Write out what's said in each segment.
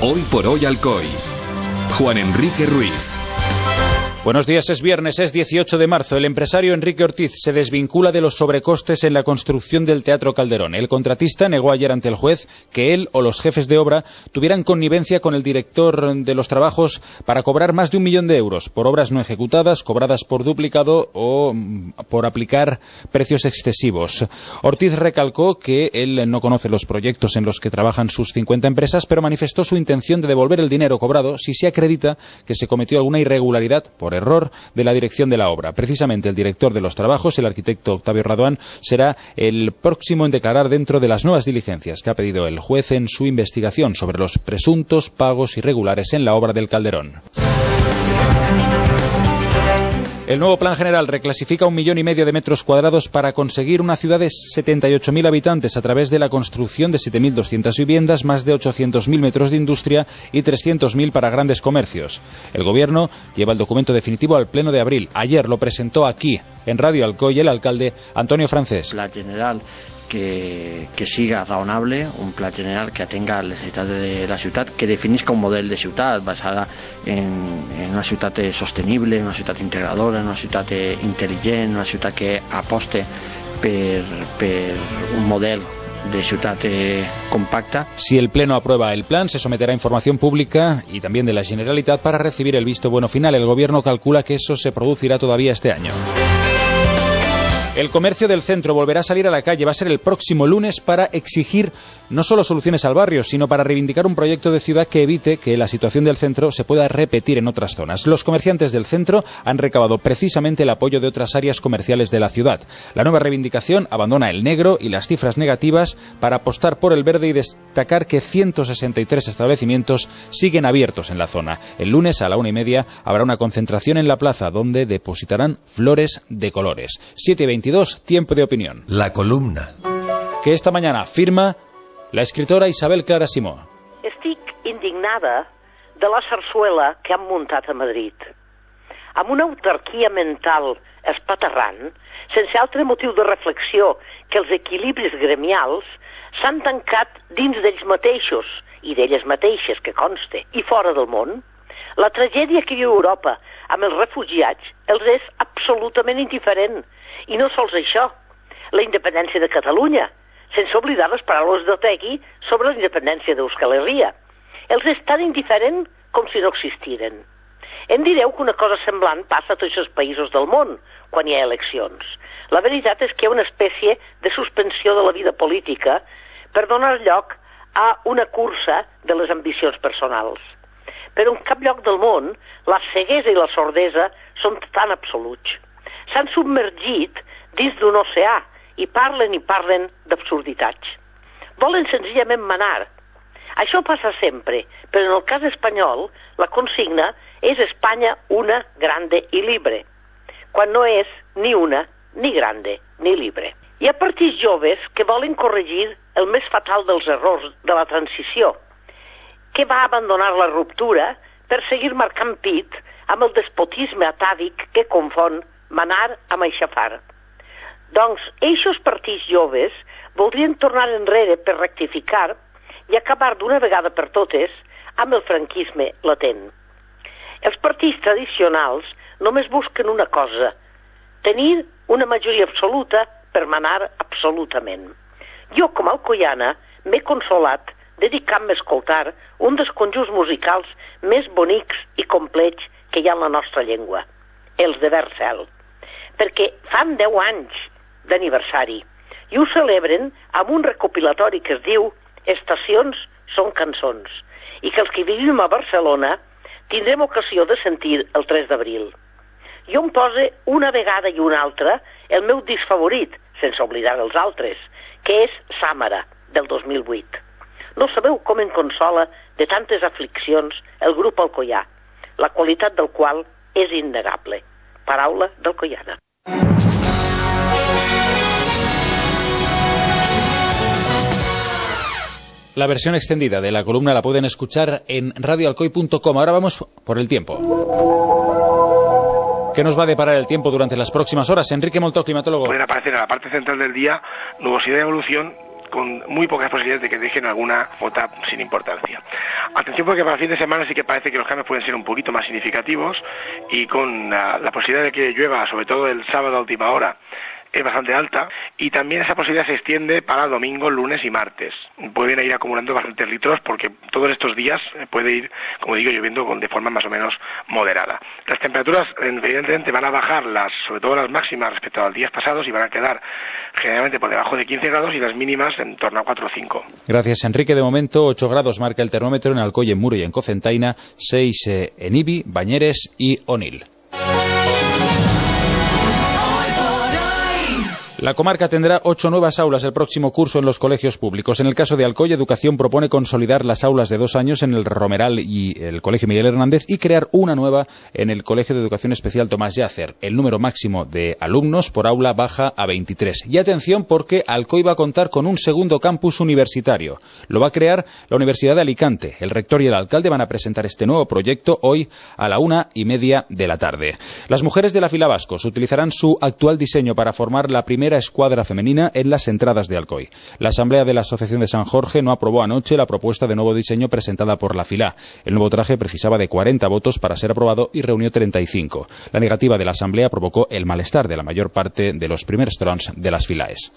Hoy por hoy Alcoy. Juan Enrique Ruiz. Buenos días, es viernes, es 18 de marzo. El empresario Enrique Ortiz se desvincula de los sobrecostes en la construcción del Teatro Calderón. El contratista negó ayer ante el juez que él o los jefes de obra tuvieran connivencia con el director de los trabajos para cobrar más de 1 millón de euros por obras no ejecutadas, cobradas por duplicado o por aplicar precios excesivos. Ortiz recalcó que él no conoce los proyectos en los que trabajan sus 50 empresas, pero manifestó su intención de devolver el dinero cobrado si se acredita que se cometió alguna irregularidad por error de la dirección de la obra. Precisamente el director de los trabajos, el arquitecto Octavio Raduán, será el próximo en declarar dentro de las nuevas diligencias que ha pedido el juez en su investigación sobre los presuntos pagos irregulares en la obra del Calderón. El nuevo plan general reclasifica 1,5 millones de metros cuadrados para conseguir una ciudad de 78.000 habitantes a través de la construcción de 7.200 viviendas, más de 800.000 metros de industria y 300.000 para grandes comercios. El Gobierno lleva el documento definitivo al Pleno de abril. Ayer lo presentó aquí, en Radio Alcoy, el alcalde Antonio Francés. Pla general que siga raonable, un pla general que atenga les necessitats de la ciutat, que definisca un model de ciutat basada en una ciutat sostenible, en una ciutat integradora, en una ciutat intel·ligent, una ciutat que aposte per un model de ciutat compacta. Si el Pleno aprueba el plan, se someterá a información pública y también de la Generalitat para recibir el visto bueno final. El Gobierno calcula que eso se producirá todavía este año. El comercio del centro volverá a salir a la calle. Va a ser el próximo lunes para exigir no solo soluciones al barrio, sino para reivindicar un proyecto de ciudad que evite que la situación del centro se pueda repetir en otras zonas. Los comerciantes del centro han recabado precisamente el apoyo de otras áreas comerciales de la ciudad. La nueva reivindicación abandona el negro y las cifras negativas para apostar por el verde y destacar que 163 establecimientos siguen abiertos en la zona. El lunes a la 1:30 habrá una concentración en la plaza donde depositarán flores de colores. 7:22, tiempo de opinión. La columna. Que esta mañana firma la escritora Isabel Clara Simó. Estic indignada de la sarsuela que han muntat a Madrid. Amb una autarquia mental espaterrant, sense altre motiu de reflexió que els equilibris gremials, s'han tancat dins d'ells mateixos, i d'elles mateixes, que conste, i fora del món. La tragèdia que viu Europa amb els refugiats els és absolutament indiferent. I no sols això, la independència de Catalunya, sense oblidar les paraules d'Otegi sobre la independència d'Euskal Herria. Els és tan indiferent com si no existiren. Em direu que una cosa semblant passa a tots els països del món quan hi ha eleccions. La veritat és que hi ha una espècie de suspensió de la vida política per donar lloc a una cursa de les ambicions personals. Però en cap lloc del món la ceguesa i la sordesa són tan absoluts. S'han submergit dins d'un oceà i parlen d'absurditats. Volen senzillament manar. Això passa sempre, però en el cas espanyol la consigna és Espanya una, grande i libre, quan no és ni una, ni grande, ni libre. Hi ha partits joves que volen corregir el més fatal dels errors de la transició, que va abandonar la ruptura per seguir marcant pit amb el despotisme atàvic que confon manar amb aixafar. Doncs, eixos partits joves voldrien tornar enrere per rectificar i acabar d'una vegada per totes amb el franquisme latent. Els partits tradicionals només busquen una cosa, tenir una majoria absoluta per manar absolutament. Jo, com a alcoiana, m'he consolat dedicant-me a escoltar un dels conjunts musicals més bonics i complets que hi ha en la nostra llengua, els de Vercel, perquè fan 10 anys d'aniversari i ho celebren amb un recopilatori que es diu Estacions són cançons i que els que vivim a Barcelona tindrem ocasió de sentir el 3 d'abril. Jo em poso una vegada i una altra el meu disc favorit, sense oblidar els altres, que és Sàmara, del 2008. No sabeu com em consola de tantes afliccions el grup alcoià, la qualitat del qual és innegable. Paraula d'alcoiana. La versión extendida de la columna la pueden escuchar en radioalcoy.com. Ahora vamos por el tiempo. ¿Qué nos va a deparar el tiempo durante las próximas horas? Enrique Moltó, climatólogo. Pueden aparecer en la parte central del día nubosidad de evolución con muy pocas posibilidades de que dejen alguna gota sin importancia. Atención, porque para el fin de semana sí que parece que los cambios pueden ser un poquito más significativos, y con la posibilidad de que llueva, sobre todo el sábado a última hora, es bastante alta, y también esa posibilidad se extiende para domingo, lunes y martes. Pueden ir acumulando bastantes litros, porque todos estos días puede ir, como digo, lloviendo de forma más o menos moderada. Las temperaturas evidentemente van a bajar, sobre todo las máximas respecto a los días pasados, y van a quedar generalmente por debajo de 15 grados y las mínimas en torno a 4 o 5. Gracias, Enrique. De momento 8 grados marca el termómetro en Alcoy, en Muro y en Cocentaina, 6 en Ibi, Bañeres y Onil. La comarca tendrá 8 nuevas aulas el próximo curso en los colegios públicos. En el caso de Alcoy, Educación propone consolidar las aulas de 2 años en el Romeral y el Colegio Miguel Hernández y crear una nueva en el Colegio de Educación Especial Tomás Yácer. El número máximo de alumnos por aula baja a 23. Y atención, porque Alcoy va a contar con un segundo campus universitario. Lo va a crear la Universidad de Alicante. El rector y el alcalde van a presentar este nuevo proyecto hoy a la 1:30 de la tarde. Las mujeres de la Fila Vascos utilizarán su actual diseño para formar la primera escuadra femenina en las entradas de Alcoy. La Asamblea de la Asociación de San Jorge no aprobó anoche la propuesta de nuevo diseño presentada por la Fila. El nuevo traje precisaba de 40 votos para ser aprobado y reunió 35. La negativa de la Asamblea provocó el malestar de la mayor parte de los primeros trons de las Filaes.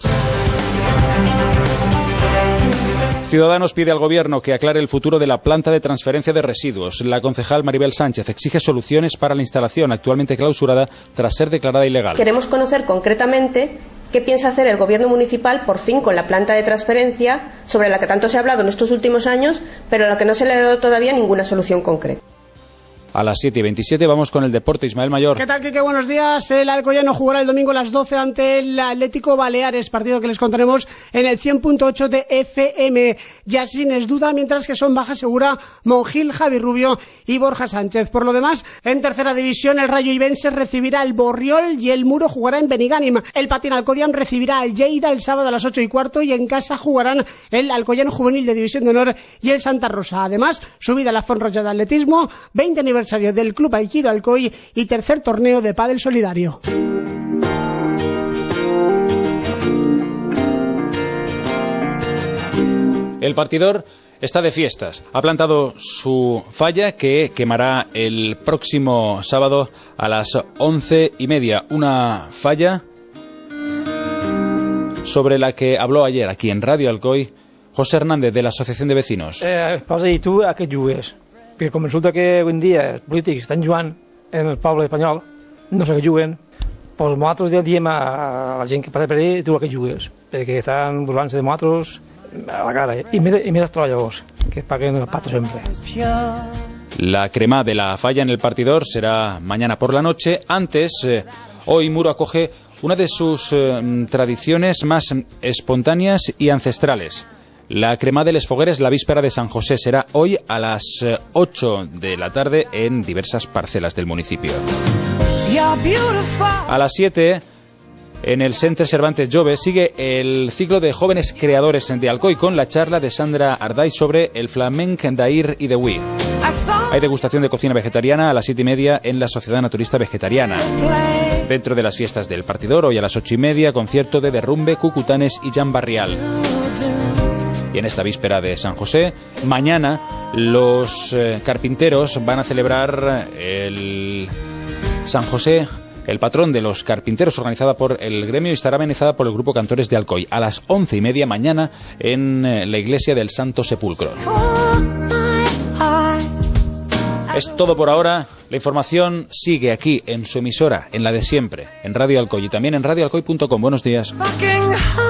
Ciudadanos pide al Gobierno que aclare el futuro de la planta de transferencia de residuos. La concejal Maribel Sánchez exige soluciones para la instalación actualmente clausurada tras ser declarada ilegal. Queremos conocer concretamente qué piensa hacer el Gobierno municipal, por fin, con la planta de transferencia, sobre la que tanto se ha hablado en estos últimos años, pero a la que no se le ha dado todavía ninguna solución concreta. A las 7:27 vamos con el deporte. Ismael Mayor. ¿Qué tal, Quique? Buenos días. El Alcoyano jugará el domingo a las 12 ante el Atlético Baleares, partido que les contaremos en el 100.8 de FM. Ya sin es duda, mientras que son baja segura Monjil, Javi Rubio y Borja Sánchez. Por lo demás, en tercera división, el Rayo Ibense recibirá el Borriol y el Muro jugará en Benigànim. El Patín Alcodián recibirá al Lleida el sábado a las 8:15 y en casa jugarán el Alcoyano Juvenil de División de Honor y el Santa Rosa. Además, subida a la Font Roja de Atletismo, 20 aniversario del Club Aikido Alcoy y tercer torneo de pádel solidario. El partidor está de fiestas. Ha plantado su falla que quemará el próximo sábado a las 11:30. Una falla sobre la que habló ayer aquí en Radio Alcoy José Hernández, de la Asociación de Vecinos. Posa dir tu a què jugues? Perquè com resulta que avui en dia els polítics estan jugant en el poble espanyol, no sé què juguen, doncs nosaltres ja diem a la gent que passa per allà, tu a què jugues? Perquè estan burlant-se de nosaltres a la cara, i més els treballadors, que paguen el pato sempre. La crema de la falla en el partidor será mañana por la noche. Antes, hoy Muro acoge una de sus tradiciones más espontáneas y ancestrales. La crema de les Fogueres, la víspera de San José, será hoy a las 8 de la tarde en diversas parcelas del municipio. A las 7, en el Centre Cervantes Jove, sigue el ciclo de jóvenes creadores de Alcoy con la charla de Sandra Arday sobre el flamenc d'ahir y de Wii. Hay degustación de cocina vegetariana a las 7:30 en la Sociedad Naturista Vegetariana. Dentro de las fiestas del partidor, hoy a las 8:30, concierto de derrumbe, cucutanes y Jan Barrial. Y en esta víspera de San José, mañana los carpinteros van a celebrar el San José, el patrón de los carpinteros, organizada por el gremio y estará amenizada por el grupo Cantores de Alcoy, a las 11:30 mañana en la iglesia del Santo Sepulcro. Es todo por ahora. La información sigue aquí en su emisora, en la de siempre, en Radio Alcoy y también en radioalcoy.com. Buenos días.